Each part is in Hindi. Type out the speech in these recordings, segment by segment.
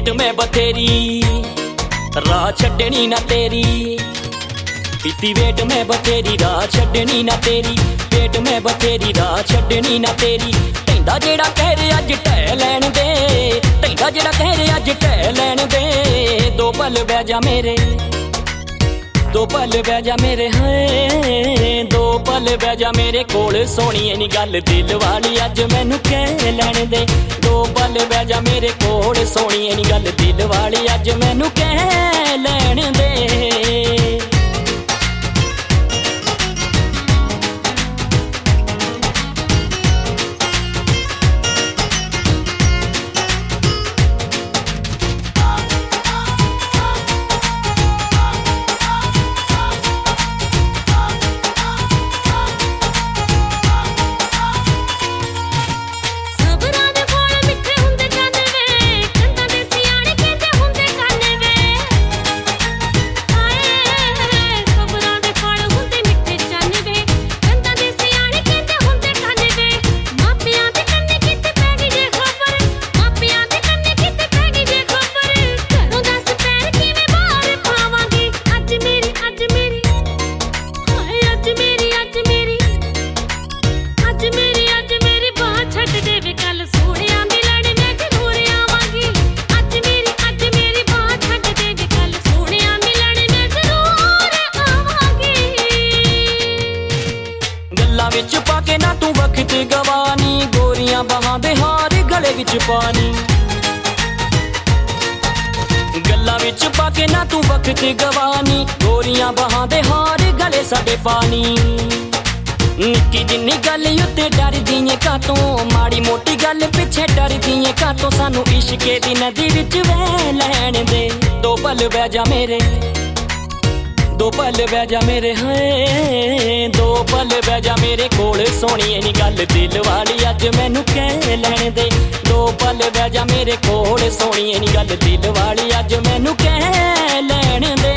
वेट मैं बथेरी राह छड्डनी ना तेरी, पीती वेट मैं बथेरी राह छड्डनी ना तेरी, वेट मैं बथेरी राह छड्डनी ना तेरी। तैंदा जेड़ा कह रहे अज ढह लैण दे, तैंदा जेड़ा कह रहे अज ढह लैण दे। दो पल बह जा मेरे, दो पल बह जा मेरे, है दो पल बह जा मेरे कोल सोहणीए नी गल दिल वाली अज मैनू कह लैण दे। दो पल बह जा मेरे कोल सोहणीए नी गल दिल वाली अज मैनू कह लैण दे। विच पाके ना तू वक्त गवानी, गोरियां बहां दे हार गले विच पानी। गल्लां विच पाके ना तू वक्त गवानी, गोरियां बहां दे हार गले साडे पानी। निक्की जिन्नी गल उत्ते डरदी ऐ कातों, माड़ी मोटी गल पिछे डरदी ऐ कातों। सानू इश्के दी नदी विच वह लैण दे। दो पल बह जा मेरे, दो पल बह जा मेरे, है दो पल बह जा मेरे कोल सोहणीए नी गल दिल वाली अज मैनू कह लैण दे। दो पल बह जा मेरे कोल सोहणीए नी गल दिल वाली अज मैनू कह लैण दे।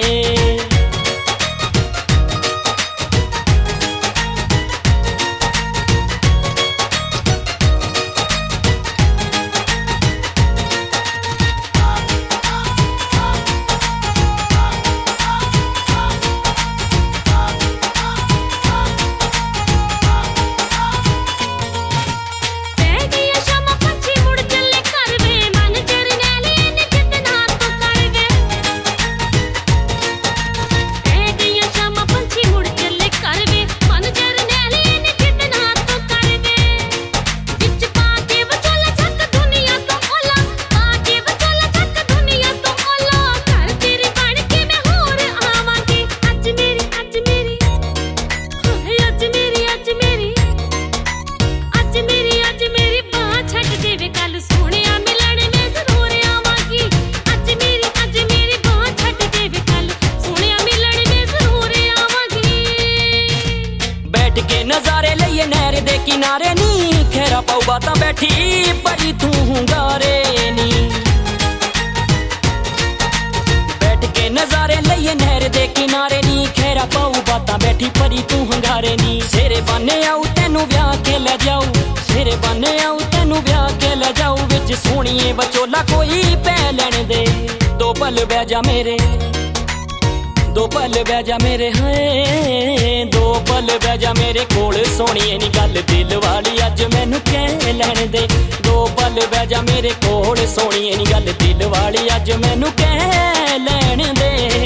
नजारे लइए नहर दे किनारे नी, खेरा पाऊ बातां बैठी परी तू हुंगारे नी। बैठ के नजारे लइए नहर दे किनारे नी, खेरा पाऊ बातां बैठी परी तू हुंगारे नी। सेरे बन्ने आऊ तेनू ब्याह के ले जाऊ, सेरे बन्ने आऊ तेनू ब्याह के ले जाऊ। विच सोहणीए बचोला कोई पै लैण दे। दो पल बह जा मेरे, दो पल बह जा मेरे, है दो पल बह जा मेरे कोल सोहणीए नी गल दिल वाली अज मैनू कह लैण दे। दो पल बह जा मेरे कोल सोहणीए नी गल दिल वाली अज मैनू कह लैण दे।